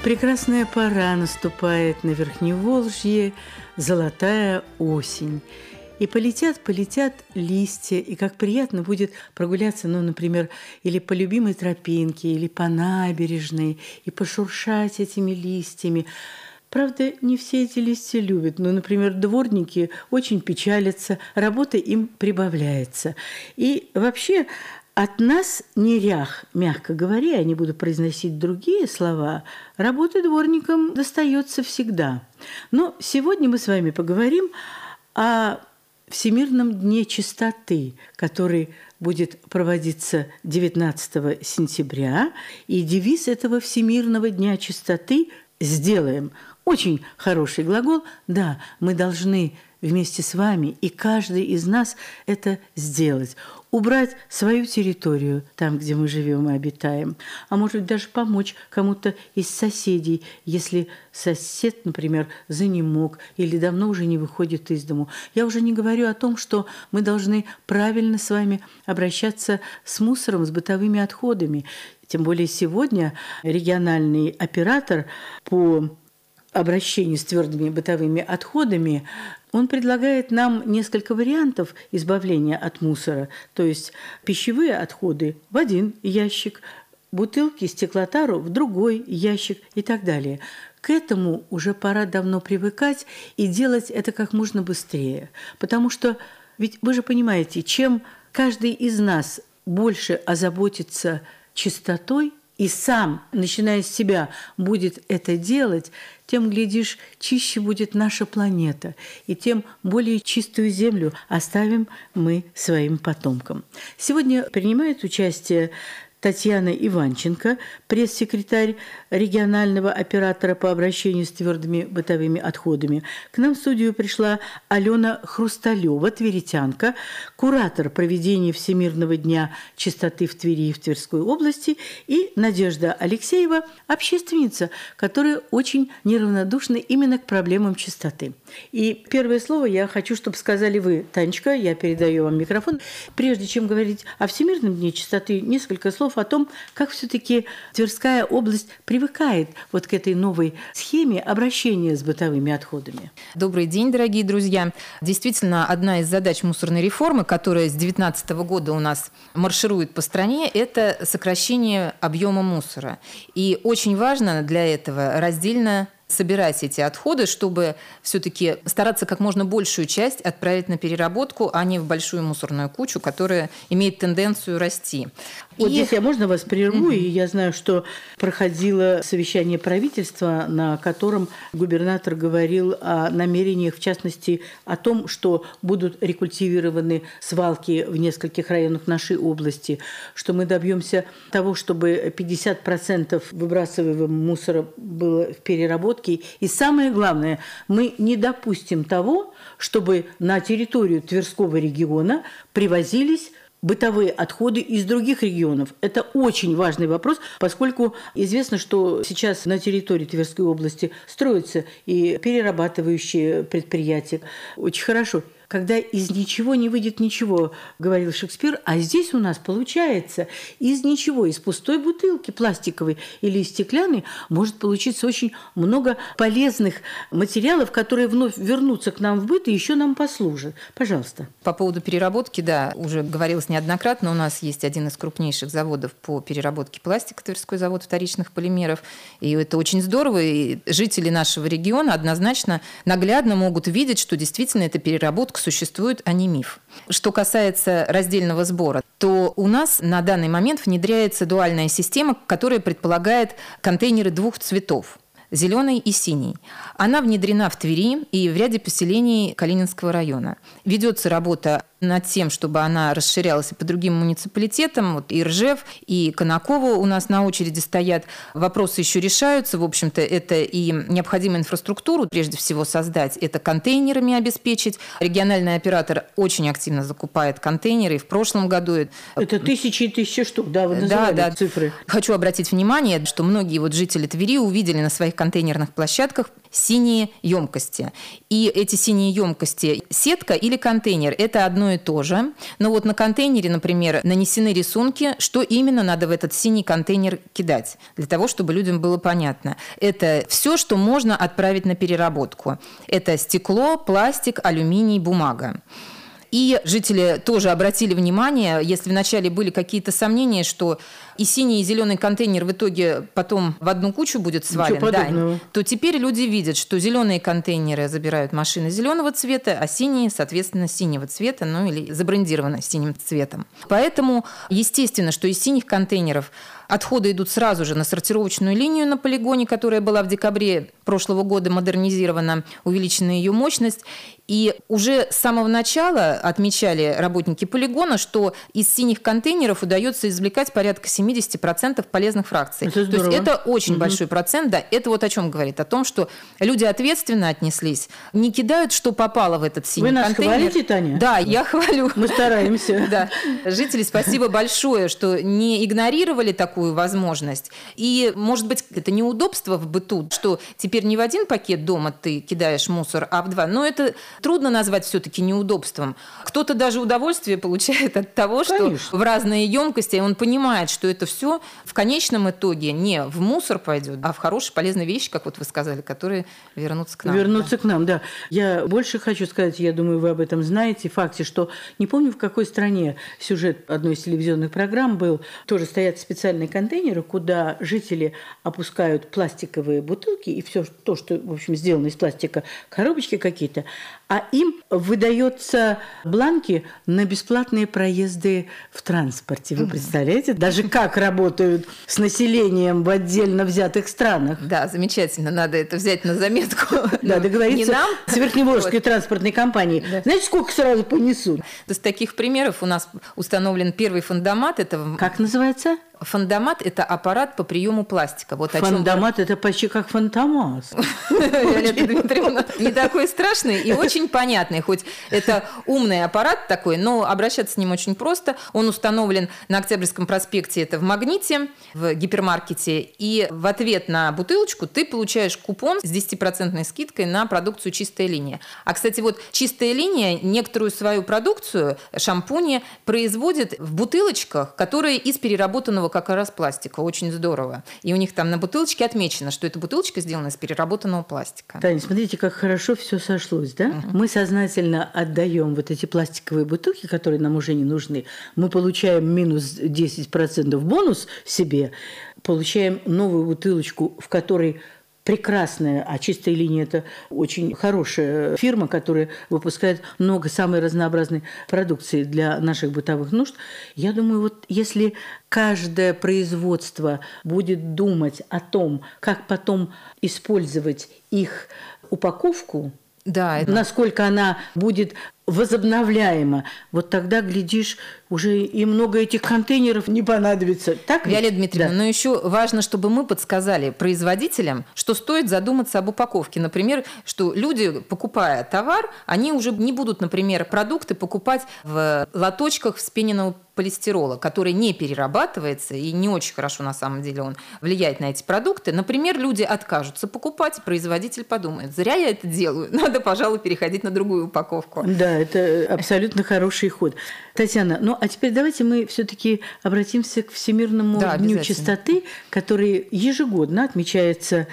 Прекрасная пора наступает на Верхневолжье, золотая осень. И полетят листья, и как приятно будет прогуляться, например, или по любимой тропинке, или по набережной, и пошуршать этими листьями. Правда, не все эти листья любят. Например, дворники очень печалятся, работа им прибавляется. И вообще от нас нерях, мягко говоря, я не буду произносить другие слова, работы дворникам достается всегда. Но сегодня мы с вами поговорим о Всемирном дне чистоты, который будет проводиться 19 сентября. И девиз этого Всемирного дня чистоты «Сделаем». Очень хороший глагол. Да, мы должны вместе с вами, и каждый из нас это сделать. Убрать свою территорию, там, где мы живем и обитаем. А может быть, даже помочь кому-то из соседей, если сосед, например, занемог или давно уже не выходит из дому. Я уже не говорю о том, что мы должны правильно с вами обращаться с мусором, с бытовыми отходами. Тем более сегодня региональный оператор по обращению с твердыми бытовыми отходами, он предлагает нам несколько вариантов избавления от мусора. То есть пищевые отходы в один ящик, бутылки, стеклотару в другой ящик и так далее. К этому уже пора давно привыкать и делать это как можно быстрее. Потому что, ведь вы же понимаете, чем каждый из нас больше озаботится чистотой, и сам, начиная с себя, будет это делать, тем, глядишь, чище будет наша планета, и тем более чистую землю оставим мы своим потомкам. Сегодня принимает участие Татьяна Иванченко, пресс-секретарь регионального оператора по обращению с твердыми бытовыми отходами. К нам в студию пришла Алена Хрусталева, тверитянка, куратор проведения Всемирного дня чистоты в Твери и в Тверской области, и Надежда Алексеева, общественница, которая очень неравнодушна именно к проблемам чистоты. И первое слово я хочу, чтобы сказали вы, Танечка, я передаю вам микрофон. Прежде чем говорить о Всемирном дне чистоты, несколько слов о том, как все-таки Тверская область привыкает вот к этой новой схеме обращения с бытовыми отходами. Добрый день, дорогие друзья. Действительно, одна из задач мусорной реформы, которая с 2019 года у нас марширует по стране, это сокращение объема мусора. И очень важно для этого раздельно собирать эти отходы, чтобы все-таки стараться как можно большую часть отправить на переработку, а не в большую мусорную кучу, которая имеет тенденцию расти. Вот здесь я, можно вас прерву? И я знаю, что проходило совещание правительства, на котором губернатор говорил о намерениях, в частности, о том, что будут рекультивированы свалки в нескольких районах нашей области, что мы добьемся того, чтобы 50% выбрасываемого мусора было в переработке. И самое главное, мы не допустим того, чтобы на территорию Тверского региона привозились бытовые отходы из других регионов. Это очень важный вопрос, поскольку известно, что сейчас на территории Тверской области строятся и перерабатывающие предприятия. Очень хорошо. Когда из ничего не выйдет ничего, говорил Шекспир, а здесь у нас получается из ничего, из пустой бутылки пластиковой или стеклянной может получиться очень много полезных материалов, которые вновь вернутся к нам в быт и еще нам послужат. Пожалуйста. По поводу переработки, да, уже говорилось неоднократно, у нас есть один из крупнейших заводов по переработке пластика, Тверской завод вторичных полимеров, и это очень здорово, и жители нашего региона однозначно наглядно могут видеть, что действительно эта переработка существует, а не миф. Что касается раздельного сбора, то у нас на данный момент внедряется дуальная система, которая предполагает контейнеры двух цветов – зеленый и синий. Она внедрена в Твери и в ряде поселений Калининского района. Ведется работа над тем, чтобы она расширялась и по другим муниципалитетам. Вот и Ржев, и Конаково у нас на очереди стоят. Вопросы еще решаются. В общем-то, это и необходимую инфраструктуру прежде всего создать, это контейнерами обеспечить. Региональный оператор очень активно закупает контейнеры. И в прошлом году... Это тысячи и тысячи штук, да, вы называли цифры. Хочу обратить внимание, что многие вот жители Твери увидели на своих контейнерных площадках синие емкости. И эти синие емкости, сетка или контейнер – это одно и то же. Но вот на контейнере, например, нанесены рисунки, что именно надо в этот синий контейнер кидать, для того, чтобы людям было понятно. Это все, что можно отправить на переработку. Это стекло, пластик, алюминий, бумага. И жители тоже обратили внимание, если вначале были какие-то сомнения, что и синий, и зеленый контейнер в итоге потом в одну кучу будет свален, да, то теперь люди видят, что зеленые контейнеры забирают машины зеленого цвета, а синие, соответственно, синего цвета, ну или забрендированы синим цветом. Поэтому, естественно, что из синих контейнеров отходы идут сразу же на сортировочную линию на полигоне, которая была в декабре прошлого года модернизирована, увеличена ее мощность. И уже с самого начала отмечали работники полигона, что из синих контейнеров удается извлекать порядка 70% полезных фракций. То есть это очень большой процент. Да, это вот о чем говорит? О том, что люди ответственно отнеслись, не кидают, что попало в этот синий контейнер. Вы нас хвалите, Таня? Да, я хвалю. Мы стараемся. Да. Жители, спасибо большое, что не игнорировали такую возможность. И, может быть, это неудобство в быту, что теперь не в один пакет дома ты кидаешь мусор, а в два. Но это трудно назвать все-таки неудобством. Кто-то даже удовольствие получает от того, что в разные емкости, он понимает, что это все в конечном итоге не в мусор пойдет, а в хорошие, полезные вещи, как вот вы сказали, которые вернутся к нам. Вернутся к нам, да. Я больше хочу сказать, я думаю, вы об этом знаете, в факте, что не помню, в какой стране сюжет одной из телевизионных программ был, тоже стоят специальные контейнеры, куда жители опускают пластиковые бутылки и все то, что, в общем, сделано из пластика, коробочки какие-то, а им выдаются бланки на бесплатные проезды в транспорте. Вы представляете? Даже как работают с населением в отдельно взятых странах. Да, замечательно. Надо это взять на заметку. Да, договориться с Верхневолжской транспортной компанией. Знаете, сколько сразу понесут? Из таких примеров у нас установлен первый фондомат. Как называется? Фондомат – это аппарат по приему пластика. Вот фондомат – это почти как фантомас. Виолетта Дмитриевна, не такой страшный и очень понятный. Хоть это умный аппарат такой, но обращаться с ним очень просто. Он установлен на Октябрьском проспекте, это в Магните, в гипермаркете. И в ответ на бутылочку ты получаешь купон с 10% скидкой на продукцию «Чистая линия». А, кстати, вот «Чистая линия» некоторую свою продукцию, шампуни, производит в бутылочках, которые из переработанного как раз пластика. Очень здорово. И у них там на бутылочке отмечено, что эта бутылочка сделана из переработанного пластика. Таня, смотрите, как хорошо все сошлось, да? Мы сознательно отдаем вот эти пластиковые бутылки, которые нам уже не нужны. Мы получаем минус 10% бонус себе, получаем новую бутылочку, в которой прекрасная, а «Чистая линия» – это очень хорошая фирма, которая выпускает много самой разнообразной продукции для наших бытовых нужд. Я думаю, вот если каждое производство будет думать о том, как потом использовать их упаковку, да, насколько она будет возобновляема, вот тогда, глядишь, уже и много этих контейнеров не понадобится. Так ведь? Виолетта Дмитриевна, да. Но еще важно, чтобы мы подсказали производителям, что стоит задуматься об упаковке. Например, что люди, покупая товар, они уже не будут, например, продукты покупать в лоточках вспененного полистирола, который не перерабатывается и не очень хорошо, на самом деле, он влияет на эти продукты. Например, люди откажутся покупать, производитель подумает, зря я это делаю, надо, пожалуй, переходить на другую упаковку. Да, это абсолютно хороший ход. Татьяна, ну а теперь давайте мы все-таки обратимся к Всемирному дню чистоты, который ежегодно отмечается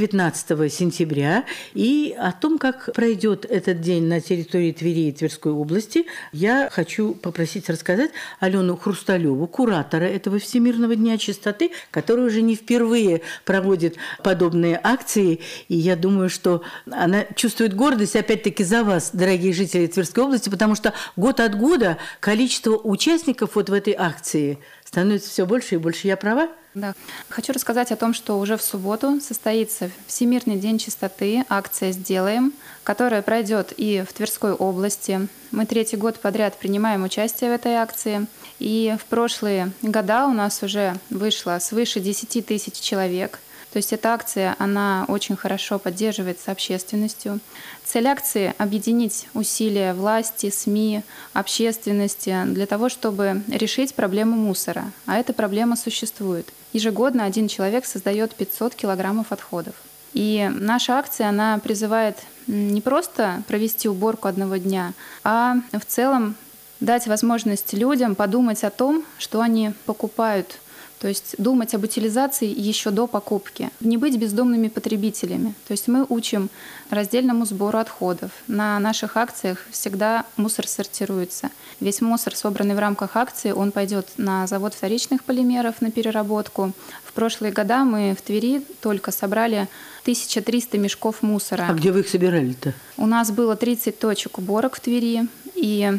19 сентября. И о том, как пройдет этот день на территории Твери и Тверской области, я хочу попросить рассказать Алену Хрусталеву, куратора этого Всемирного дня чистоты, который уже не впервые проводит подобные акции. И я думаю, что она чувствует гордость, опять-таки, за вас, дорогие жители Тверской области, потому что год от года количество участников вот в этой акции становится все больше и больше. Я права? Да. Хочу рассказать о том, что уже в субботу состоится Всемирный день чистоты, акция «Сделаем», которая пройдет и в Тверской области. Мы 3-й год подряд принимаем участие в этой акции. И в прошлые года у нас уже вышло свыше 10 тысяч человек. То есть эта акция, она очень хорошо поддерживается общественностью. Цель акции – объединить усилия власти, СМИ, общественности для того, чтобы решить проблему мусора. А эта проблема существует. Ежегодно один человек создает 500 килограммов отходов. И наша акция, она призывает не просто провести уборку одного дня, а в целом дать возможность людям подумать о том, что они покупают. То есть думать об утилизации еще до покупки. Не быть бездомными потребителями. То есть мы учим раздельному сбору отходов. На наших акциях всегда мусор сортируется. Весь мусор, собранный в рамках акции, он пойдет на завод вторичных полимеров на переработку. В прошлые года мы в Твери только собрали 1300 мешков мусора. А где вы их собирали-то? У нас было 30 точек уборок в Твери, и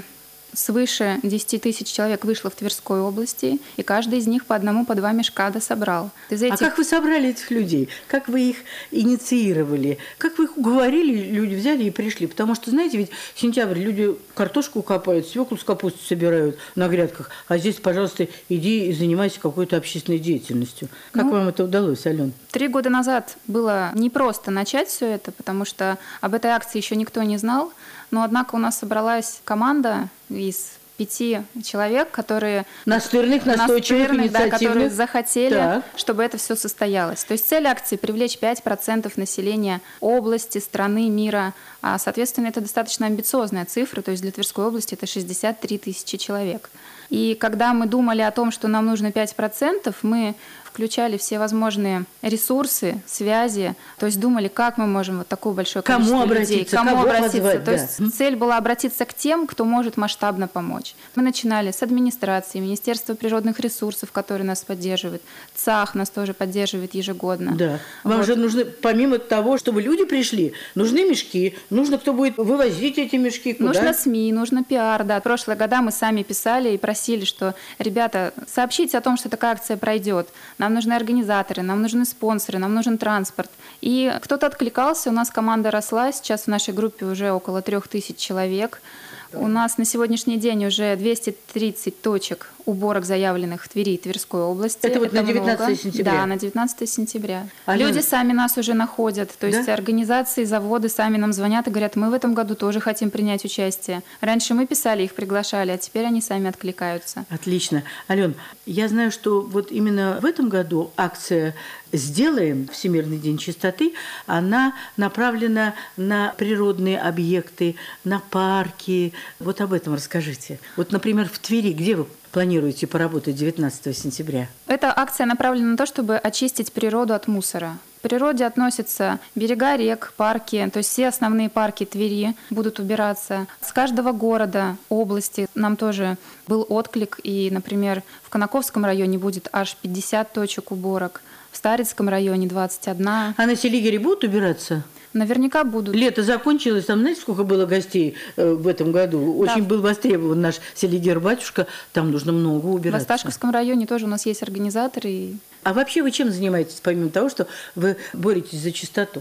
свыше 10 тысяч человек вышло в Тверской области, и каждый из них по одному, по два мешка дособрал. А как вы собрали этих людей? Как вы их инициировали? Как вы их уговорили, люди взяли и пришли? Потому что, знаете, ведь в сентябре люди картошку копают, свеклу с капустой собирают на грядках, а здесь, пожалуйста, иди и занимайся какой-то общественной деятельностью. Как вам это удалось, Алён? 3 года назад было непросто начать все это, потому что об этой акции еще никто не знал. Но, однако, у нас собралась команда из 5 человек, которые настырных, настойчивых, инициативных, да, которые захотели, чтобы это все состоялось. То есть цель акции — привлечь 5% населения области, страны, мира. А, соответственно, это достаточно амбициозная цифра. То есть для Тверской области это 63 тысячи человек. И когда мы думали о том, что нам нужно 5%, мы включали все возможные ресурсы, связи, то есть думали, как мы можем вот такое большое количество людей, кому обратиться. Позвать, то есть цель была обратиться к тем, кто может масштабно помочь. Мы начинали с администрации, Министерства природных ресурсов, которые нас поддерживают, ЦАХ нас тоже поддерживает ежегодно. Да. Вам же нужны, помимо того, чтобы люди пришли, нужны мешки, нужно кто будет вывозить эти мешки, куда? Нужно СМИ, нужно пиар, да. В прошлые года мы сами писали и просили, что, ребята, сообщите о том, что такая акция пройдет. Нам нужны организаторы, нам нужны спонсоры, нам нужен транспорт. И кто-то откликался, у нас команда росла, сейчас в нашей группе уже около 3000 человек. У нас на сегодняшний день уже 230 точек уборок, заявленных в Твери и Тверской области. Это вот на 19 сентября? Да, на 19 сентября. Алёна... Люди сами нас уже находят. То есть организации, заводы сами нам звонят и говорят, мы в этом году тоже хотим принять участие. Раньше мы писали, их приглашали, а теперь они сами откликаются. Отлично. Алён, я знаю, что вот именно в этом году акция «Сделаем» Всемирный день чистоты, она направлена на природные объекты, на парки. Вот об этом расскажите. Вот, например, в Твери, где вы планируете поработать 19 сентября? Эта акция направлена на то, чтобы очистить природу от мусора. К природе относятся берега рек, парки, то есть все основные парки Твери будут убираться. С каждого города, области нам тоже был отклик, и, например, в Конаковском районе будет аж 50 точек уборок, в Старицком районе 21. А на Селигере будут убираться? Наверняка будут. Лето закончилось, там, знаете, сколько было гостей в этом году? Очень был востребован наш Селигер-батюшка, там нужно много убираться. В Осташковском районе тоже у нас есть организаторы. А вообще вы чем занимаетесь, помимо того, что вы боретесь за чистоту?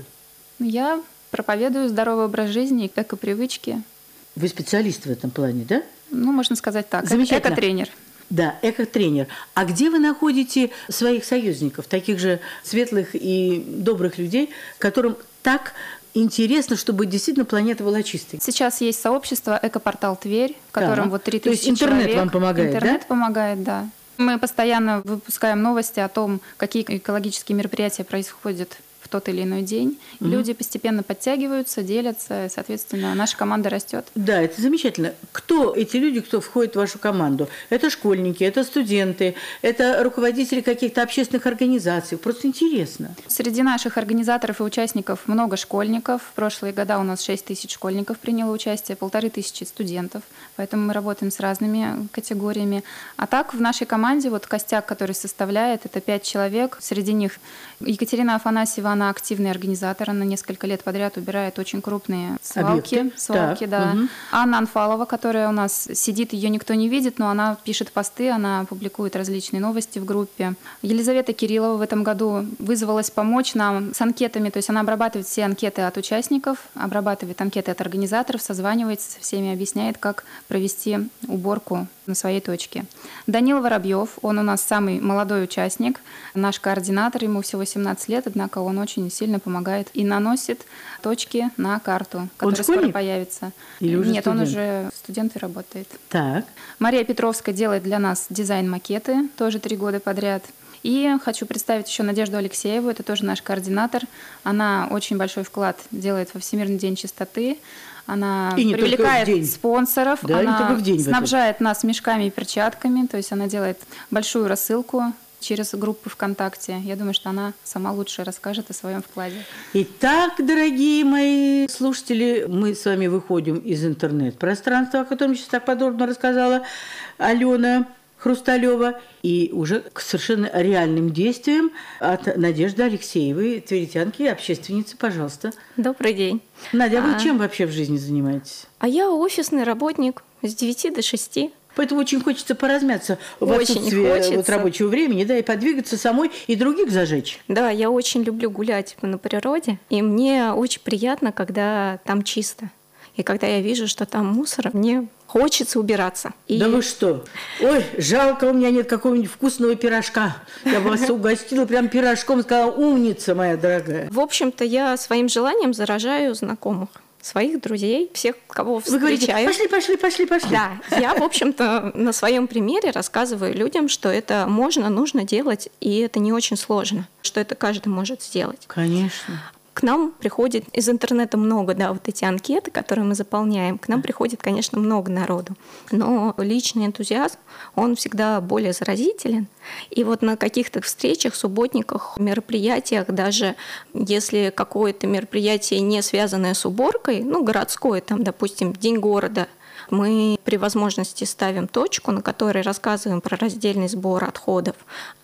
Я проповедую здоровый образ жизни, эко-привычки. Вы специалист в этом плане, да? Ну, можно сказать так. Замечательно. Эко-тренер. Да, эко-тренер. А где вы находите своих союзников, таких же светлых и добрых людей, которым так интересно, чтобы действительно планета была чистой? Сейчас есть сообщество «Экопортал Тверь», в котором вот 3000 человек. То есть интернет вам помогает, Интернет помогает, да. Мы постоянно выпускаем новости о том, какие экологические мероприятия происходят в тот или иной день. И люди постепенно подтягиваются, делятся, и, соответственно, наша команда растет. Да, это замечательно. Кто эти люди, кто входит в вашу команду? Это школьники, это студенты, это руководители каких-то общественных организаций. Просто интересно. Среди наших организаторов и участников много школьников. В прошлые года у нас 6000 школьников приняло участие, 1500 студентов. Поэтому мы работаем с разными категориями. А так в нашей команде вот костяк, который составляет, это 5 человек. Среди них Екатерина Афанасьева, она активный организатор, она несколько лет подряд убирает очень крупные свалки. Да. Угу. Анна Анфалова, которая у нас сидит, ее никто не видит, но она пишет посты, она публикует различные новости в группе. Елизавета Кириллова в этом году вызвалась помочь нам с анкетами, то есть она обрабатывает все анкеты от участников, обрабатывает анкеты от организаторов, созванивается со всеми, объясняет, как провести уборку на своей точке. Данил Воробьев, он у нас самый молодой участник, наш координатор, ему всего 17 лет, однако он очень сильно помогает и наносит точки на карту, которая скоро появится. Или уже Нет, студент? он уже студент и работает. Так. Мария Петровская делает для нас дизайн-макеты, тоже 3 года подряд. И хочу представить еще Надежду Алексееву, это тоже наш координатор. Она очень большой вклад делает во Всемирный день чистоты. Она привлекает спонсоров, да, она снабжает нас мешками и перчатками, то есть она делает большую рассылку через группы ВКонтакте. Я думаю, что она сама лучше расскажет о своем вкладе. Итак, дорогие мои слушатели, мы с вами выходим из интернет-пространства, о котором сейчас так подробно рассказала Алена Хрусталева, и уже к совершенно реальным действиям от Надежды Алексеевой, тверитянки, общественницы, пожалуйста. Добрый день. Надя, вы чем вообще в жизни занимаетесь? А я офисный работник с 9 до 6. Поэтому очень хочется поразмяться в отсутствие рабочего времени, да, и подвигаться самой, и других зажечь. Да, я очень люблю гулять на природе, и мне очень приятно, когда там чисто. И когда я вижу, что там мусор, мне хочется убираться. Да вы что? Ой, жалко, у меня нет какого-нибудь вкусного пирожка. Я бы вас угостила прям пирожком, сказала: умница моя дорогая. В общем-то, я своим желанием заражаю знакомых, своих друзей, всех, кого встречаю. Вы говорите: пошли. Да, я, в общем-то, на своем примере рассказываю людям, что это можно, нужно делать, и это не очень сложно, что это каждый может сделать. Конечно. К нам приходит из интернета много, да, вот эти анкеты, которые мы заполняем. К нам приходит, конечно, много народу. Но личный энтузиазм, он всегда более заразителен. И вот на каких-то встречах, субботниках, мероприятиях, даже если какое-то мероприятие не связанное с уборкой, ну, городское, там, допустим, День города, мы при возможности ставим точку, на которой рассказываем про раздельный сбор отходов.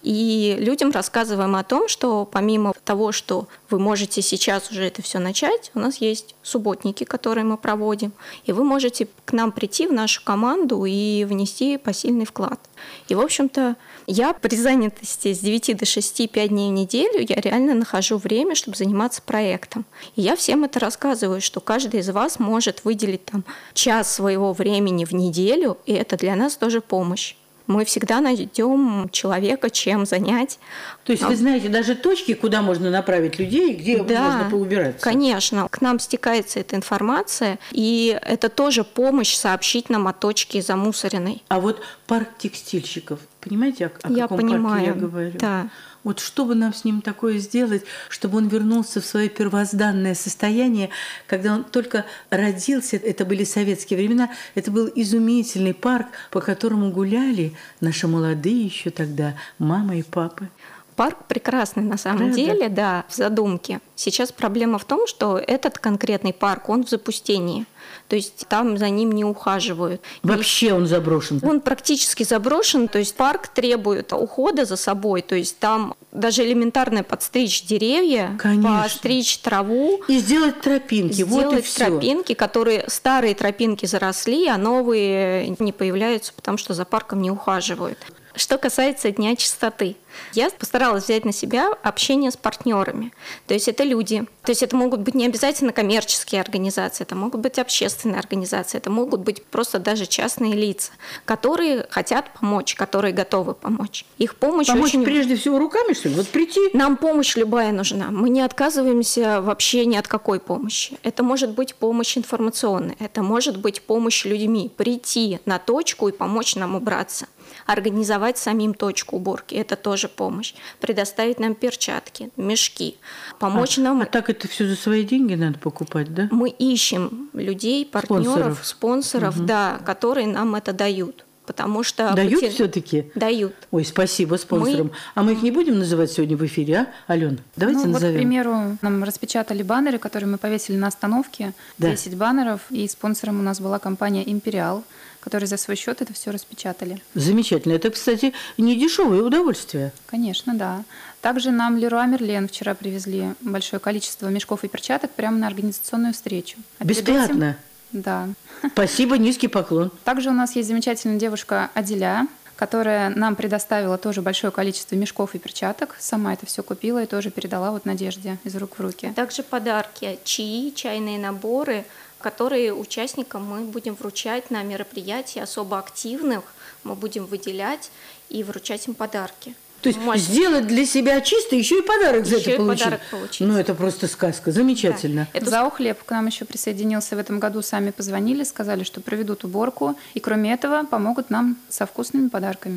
И людям рассказываем о том, что помимо того, что вы можете сейчас уже это все начать, у нас есть субботники, которые мы проводим, и вы можете к нам прийти в нашу команду и внести посильный вклад. И, в общем-то, я при занятости с 9 до 6, 5 дней в неделю, я реально нахожу время, чтобы заниматься проектом. И я всем это рассказываю, что каждый из вас может выделить там час своего времени в неделю, и это для нас тоже помощь. Мы всегда найдем человека, чем занять. То есть вы знаете даже точки, куда можно направить людей, где можно поубираться? Конечно. К нам стекается эта информация, и это тоже помощь сообщить нам о точке замусоренной. А вот парк текстильщиков, понимаете, о каком парке я говорю? Да. Вот что бы нам с ним такое сделать, чтобы он вернулся в свое первозданное состояние, когда он только родился, это были советские времена, это был изумительный парк, по которому гуляли наши молодые еще тогда мамы и папы. Парк прекрасный на самом деле, да, в задумке. Сейчас проблема в том, что этот конкретный парк, он в запустении. То есть там за ним не ухаживают. Вообще он заброшен? Он практически заброшен. То есть парк требует ухода за собой. То есть там даже элементарно подстричь деревья, постричь траву. И сделать тропинки. Сделать тропинки, которые старые тропинки заросли, а новые не появляются, потому что за парком не ухаживают. Что касается Дня чистоты, я постаралась взять на себя общение с партнерами. То есть это люди. То есть это могут быть не обязательно коммерческие организации, это могут быть общественные организации, это могут быть просто даже частные лица, которые хотят помочь, которые готовы помочь. Их помощь очень... прежде всего руками, что ли? Вот прийти? Нам помощь любая нужна. Мы не отказываемся вообще ни от какой помощи. Это может быть помощь информационная, это может быть помощь людьми. Прийти на точку и помочь нам убраться. Организовать самим точку уборки – это тоже помощь. Предоставить нам перчатки, мешки, помочь нам… А так это все за свои деньги надо покупать, да? Мы ищем людей, партнеров, спонсоров, да, которые нам это дают. Потому что дают все-таки? Дают. Ой, спасибо спонсорам. А мы их не будем называть сегодня в эфире, а, Алена? Давайте назовем. Вот, к примеру, нам распечатали баннеры, которые мы повесили на остановке. 10 баннеров. И спонсором у нас была компания «Империал», которые за свой счет это все распечатали. Замечательно. Это, кстати, не дешевое удовольствие. Конечно, да. Также нам Леруа Мерлен вчера привезли большое количество мешков и перчаток прямо на организационную встречу. Бесплатно? Да. Спасибо, низкий поклон. Также у нас есть замечательная девушка Адиля, которая нам предоставила тоже большое количество мешков и перчаток. Сама это все купила и тоже передала вот Надежде из рук в руки. Также подарки, чаи, чайные наборы, которые участникам мы будем вручать на мероприятии особо активных, мы будем выделять и вручать им подарки. То есть сделать для себя чисто, еще и подарок за это получить. Подарок получить. Ну, это просто сказка. Замечательно. Да. Заухлеб к нам еще присоединился в этом году. Сами позвонили, сказали, что проведут уборку. И кроме этого помогут нам со вкусными подарками.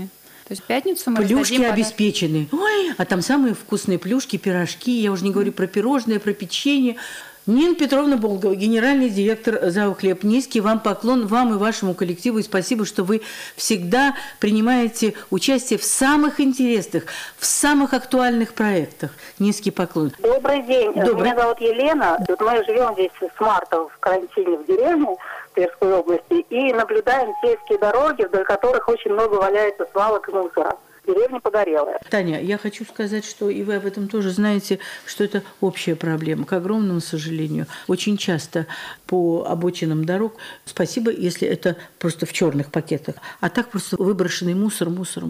То есть в пятницу мы плюшки раздадим обеспечены. Ой, а там самые вкусные плюшки, пирожки. Я уже не говорю про пирожные, про печенье. Нина Петровна Болгова, генеральный директор ЗАО «Хлеб». Низкий вам поклон, вам и вашему коллективу. И спасибо, что вы всегда принимаете участие в самых интересных, в самых актуальных проектах. Низкий поклон. Добрый день. Добрый. Меня зовут Елена. Мы живем здесь с марта в карантине в деревне Тверской области и наблюдаем сельские дороги, вдоль которых очень много валяется свалок и мусора. Деревня погорелая. Таня, я хочу сказать, что и вы об этом тоже знаете, что это общая проблема. К огромному сожалению, очень часто по обочинам дорог, спасибо, если это просто в черных пакетах, а так просто выброшенный мусор.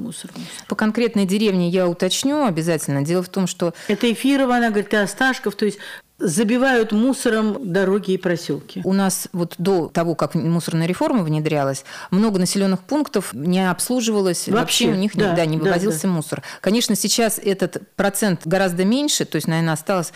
По конкретной деревне я уточню обязательно. Дело в том, что... Это Эфирова, она говорит, и Осташков, то есть забивают мусором дороги и проселки. У нас вот до того, как мусорная реформа внедрялась, много населенных пунктов не обслуживалось, вообще у них не вывозился мусор. Конечно, сейчас этот процент гораздо меньше, то есть, наверное, осталось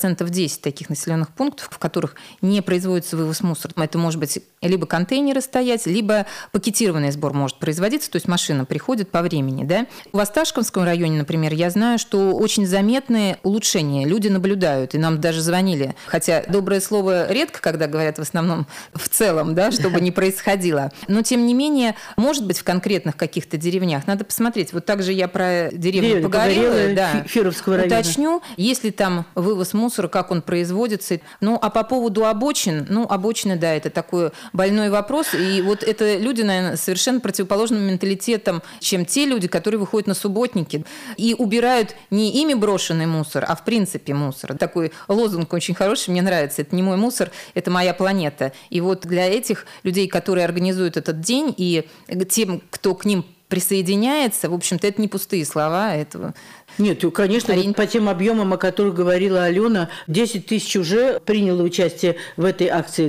10% таких населенных пунктов, в которых не производится вывоз мусора. Это может быть либо контейнеры стоять, либо пакетированный сбор может производиться, то есть машина приходит по времени. Да? В Осташковском районе, например, я знаю, что очень заметные улучшения люди наблюдают, и нам даже звонили. Хотя доброе слово редко, когда говорят в основном в целом, да, чтобы не происходило. Но, тем не менее, может быть, в конкретных каких-то деревнях. Надо посмотреть. Вот также я про деревню Погорелую, Фировского района. Уточню, есть ли там вывоз мусора, как он производится. Ну, а по поводу обочин, обочины, да, это такой больной вопрос. И вот это люди, наверное, совершенно противоположным менталитетом, чем те люди, которые выходят на субботники и убирают не ими брошенный мусор, а в принципе мусор. Такой лозунг очень хороший, мне нравится. Это не мой мусор, это моя планета. И вот для этих людей, которые организуют этот день, и тем, кто к ним присоединяется, в общем-то, это не пустые слова этого. Нет, конечно, по тем объемам, о которых говорила Алена, 10 тысяч уже приняло участие в этой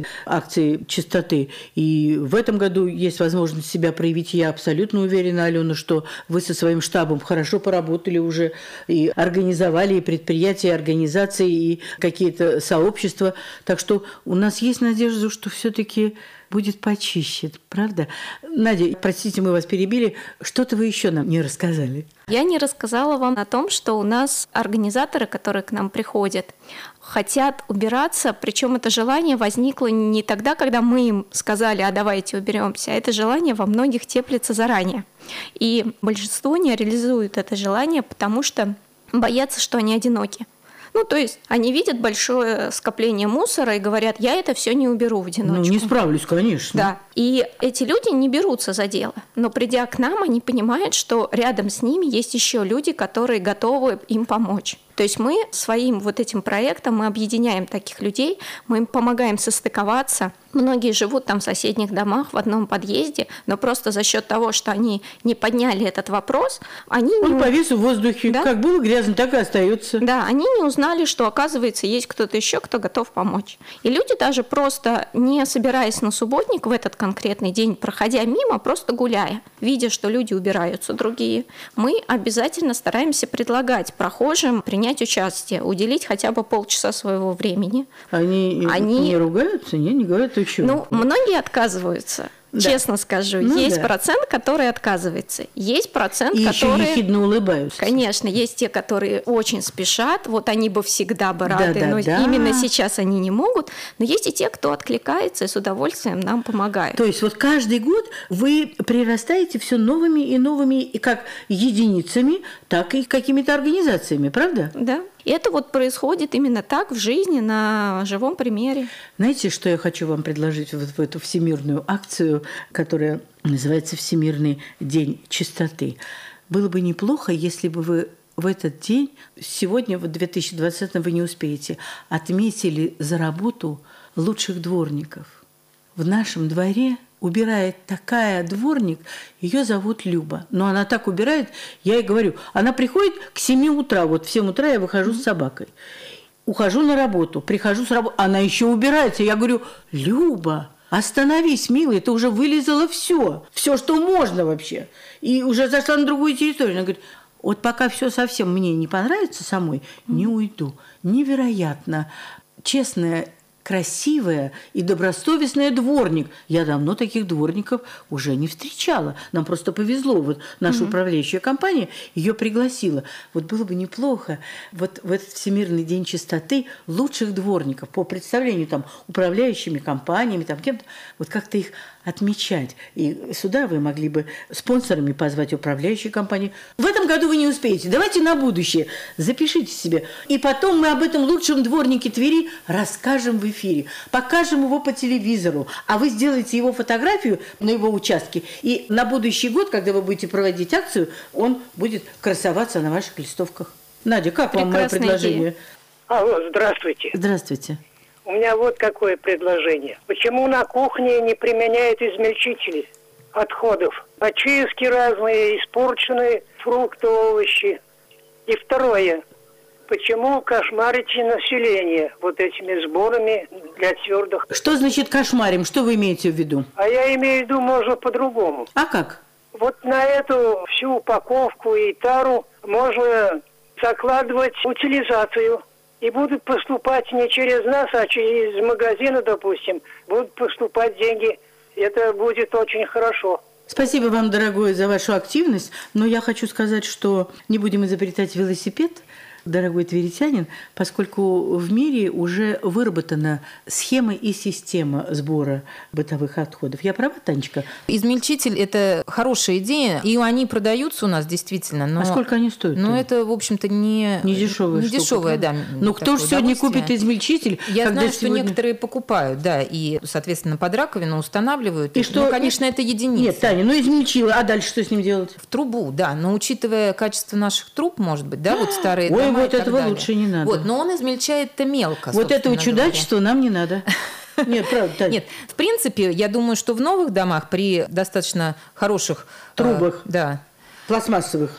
акции чистоты. И в этом году есть возможность себя проявить. Я абсолютно уверена, Алена, что вы со своим штабом хорошо поработали уже и организовали и предприятия, и организации, и какие-то сообщества. Так что у нас есть надежда, что все-таки будет почище, правда? Надя, простите, мы вас перебили. Что-то вы еще нам не рассказали. Я не рассказала вам о том, что у нас организаторы, которые к нам приходят, хотят убираться, причем это желание возникло не тогда, когда мы им сказали, а давайте уберемся, а это желание во многих теплится заранее. И большинство не реализует это желание, потому что боятся, что они одиноки. То есть они видят большое скопление мусора и говорят, я это все не уберу в одиночку. Не справлюсь, конечно. Да. И эти люди не берутся за дело. Но придя к нам, они понимают, что рядом с ними есть еще люди, которые готовы им помочь. То есть мы своим вот этим проектом мы объединяем таких людей, мы им помогаем состыковаться. Многие живут там в соседних домах в одном подъезде, но просто за счет того, что они не подняли этот вопрос, Он повис в воздухе. Да? Как было грязно, так и остается. Да, они не узнали, что, оказывается, есть кто-то еще, кто готов помочь. И люди даже просто не собираясь на субботник в этот конкретный день, проходя мимо, просто гуляя, видя, что люди убираются другие, мы обязательно стараемся предлагать прохожим принять участие, уделить хотя бы полчаса своего времени. Они не ругаются, не говорят, чего? Многие отказываются. Да. Честно скажу, есть процент, который отказывается, есть процент, который... еще ехидно улыбаются. Конечно, есть те, которые очень спешат, вот они бы всегда бы рады, но именно сейчас они не могут, но есть и те, кто откликается и с удовольствием нам помогает. То есть вот каждый год вы прирастаете все новыми и новыми, и как единицами, так и какими-то организациями, правда? Да. И это вот происходит именно так в жизни, на живом примере. Знаете, что я хочу вам предложить в эту всемирную акцию, которая называется «Всемирный день чистоты»? Было бы неплохо, если бы вы в этот день, сегодня, в 2020 вы не успеете, отметили за работу лучших дворников. В нашем дворе убирает такая дворник, ее зовут Люба. Но она так убирает, я ей говорю, она приходит к 7 утра, вот в 7 утра я выхожу с собакой. Ухожу на работу, прихожу с работы, она еще убирается. Я говорю, Люба, остановись, милая, ты уже вылезала все, что можно вообще. И уже зашла на другую территорию. Она говорит, вот пока все совсем мне не понравится самой, не уйду. Невероятно честная красивая и добросовестная дворник. Я давно таких дворников уже не встречала. Нам просто повезло. Вот наша управляющая компания ее пригласила. Вот было бы неплохо вот в этот Всемирный день чистоты лучших дворников по представлению там управляющими компаниями, там кем-то, вот как-то их отмечать. И сюда вы могли бы спонсорами позвать управляющие компании. В этом году вы не успеете. Давайте на будущее. Запишите себе. И потом мы об этом лучшем дворнике Твери расскажем в эфире. Покажем его по телевизору. А вы сделаете его фотографию на его участке. И на будущий год, когда вы будете проводить акцию, он будет красоваться на ваших листовках. Надя, как вам мое предложение? Алло, здравствуйте. Здравствуйте. У меня вот какое предложение. Почему на кухне не применяют измельчители отходов? Очистки разные, испорченные фрукты, овощи. И второе. Почему кошмарите население вот этими сборами для твердых? Что значит кошмарим? Что вы имеете в виду? А я имею в виду, можно по-другому. А как? Вот на эту всю упаковку и тару можно закладывать утилизацию. И будут поступать не через нас, а через магазины, допустим, будут поступать деньги. Это будет очень хорошо. Спасибо вам, дорогой, за вашу активность. Но я хочу сказать, что не будем изобретать велосипед, дорогой тверитянин, поскольку в мире уже выработана схема и система сбора бытовых отходов. Я права, Танечка? Измельчитель – это хорошая идея, и они продаются у нас действительно. Но, а сколько они стоят? Ну, это, в общем-то, не дешевая штука, дешевая, да. Но кто же сегодня купит измельчитель? Я знаю, что некоторые покупают, да, и, соответственно, под раковину устанавливают. И что, конечно, это единица. Нет, Таня, ну измельчила, а дальше что с ним делать? В трубу, да, но учитывая качество наших труб, может быть, да, вот старые дома. Вот этого лучше не надо. Вот, но он измельчает-то мелко. Вот этого чудачества нам не надо. Нет, правда, Таня. Нет, в принципе, я думаю, что в новых домах при достаточно хороших трубах, да, пластмассовых,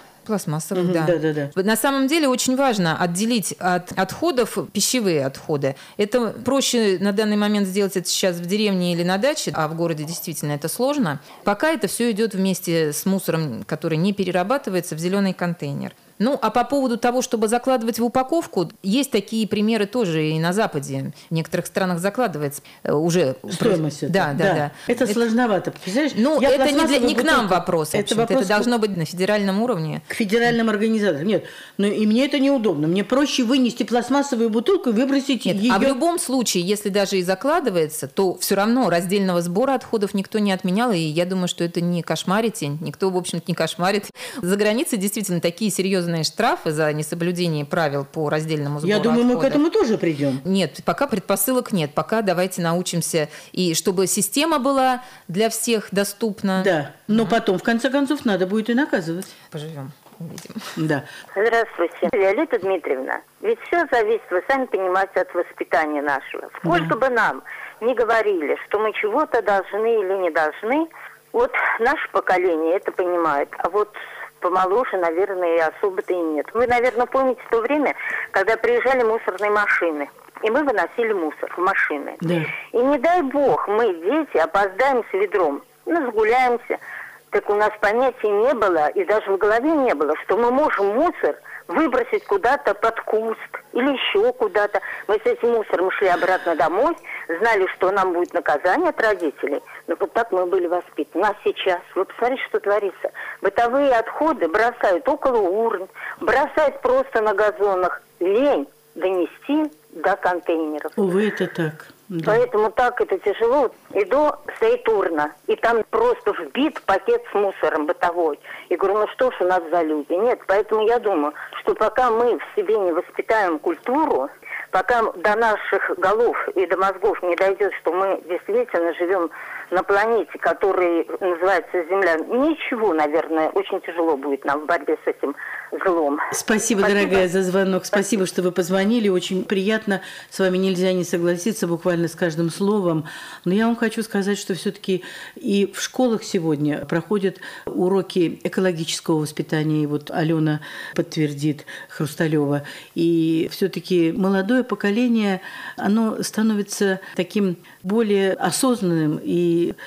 да. Да. На самом деле очень важно отделить от отходов пищевые отходы. Это проще на данный момент сделать это сейчас в деревне или на даче, а в городе действительно это сложно. Пока это все идет вместе с мусором, который не перерабатывается, в зеленый контейнер. Ну, а по поводу того, чтобы закладывать в упаковку, есть такие примеры тоже и на Западе. В некоторых странах закладывается уже... Стоимость. Да. Это сложновато, представляешь? Ну, это не к нам вопрос. Это должно быть на федеральном уровне. К федеральным организациям. Нет, но и мне это неудобно. Мне проще вынести пластмассовую бутылку и выбросить ее. А в любом случае, если даже и закладывается, то все равно раздельного сбора отходов никто не отменял. И я думаю, что это не кошмарите. Никто, в общем-то, не кошмарит. За границей действительно такие серьезные штрафы за несоблюдение правил по раздельному сбору отходов. Я думаю, мы к этому тоже придем. Нет, пока предпосылок нет. Пока давайте научимся. И чтобы система была для всех доступна. Да, но потом, в конце концов, надо будет и наказывать. Поживем. Увидим. Да. Здравствуйте, Виолетта Дмитриевна. Ведь все зависит, вы сами понимаете, от воспитания нашего. Сколько бы нам ни говорили, что мы чего-то должны или не должны, вот наше поколение это понимает, а вот помоложе, наверное, и особо-то и нет. Вы, наверное, помните то время, когда приезжали мусорные машины, и мы выносили мусор в машины. Да. И не дай бог, мы, дети, опоздаем с ведром, загуляемся. Так у нас понятия не было, и даже в голове не было, что мы можем мусор выбросить куда-то под куст или еще куда-то. Мы с этим мусором шли обратно домой, знали, что нам будет наказание от родителей. Но вот так мы были воспитаны. А сейчас, вы посмотрите, что творится. Бытовые отходы бросают около урн, бросают просто на газонах. Лень донести до контейнеров. Увы, это так. Да. Поэтому так это тяжело. Иду, стоит урна, и там просто вбит пакет с мусором бытовой. И говорю, ну что ж у нас за люди? Нет, поэтому я думаю, что пока мы в себе не воспитаем культуру, пока до наших голов и до мозгов не дойдет, что мы действительно живем на планете, которая называется Земля, ничего, наверное, очень тяжело будет нам в борьбе с этим злом. Спасибо, дорогая, за звонок. Спасибо, что вы позвонили. Очень приятно. С вами нельзя не согласиться буквально с каждым словом. Но я вам хочу сказать, что все-таки и в школах сегодня проходят уроки экологического воспитания. И вот Алена подтвердит, Хрусталева. И все-таки молодое поколение, оно становится таким более осознанным и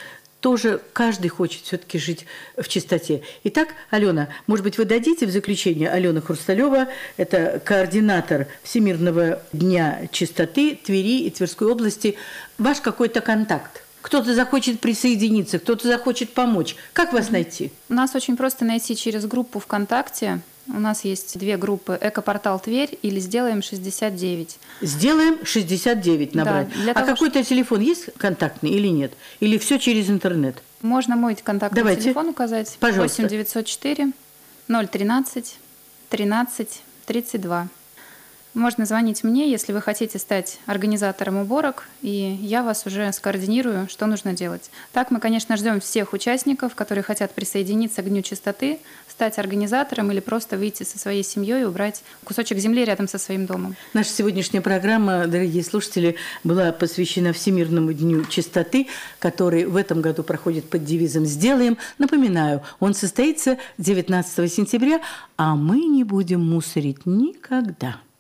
тоже каждый хочет все-таки жить в чистоте. Итак, Алена, может быть, вы дадите в заключение, Алена Хрусталева, это координатор Всемирного дня чистоты Твери и Тверской области, ваш какой-то контакт? Кто-то захочет присоединиться, кто-то захочет помочь. Как вас найти? Нас очень просто найти через группу ВКонтакте. У нас есть 2 группы: «Экопортал Тверь» или «Сделаем 69». «Сделаем 69» набрать. Да, а какой-то телефон есть контактный или нет? Или все через интернет? Можно мой контактный телефон указать. Пожалуйста. 8 904 013 13 32. Можно звонить мне, если вы хотите стать организатором уборок, и я вас уже скоординирую, что нужно делать. Так мы, конечно, ждем всех участников, которые хотят присоединиться к Дню чистоты, стать организатором или просто выйти со своей семьей и убрать кусочек земли рядом со своим домом. Наша сегодняшняя программа, дорогие слушатели, была посвящена Всемирному дню чистоты, который в этом году проходит под девизом «Сделаем». Напоминаю, он состоится 19 сентября, а мы не будем мусорить никогда.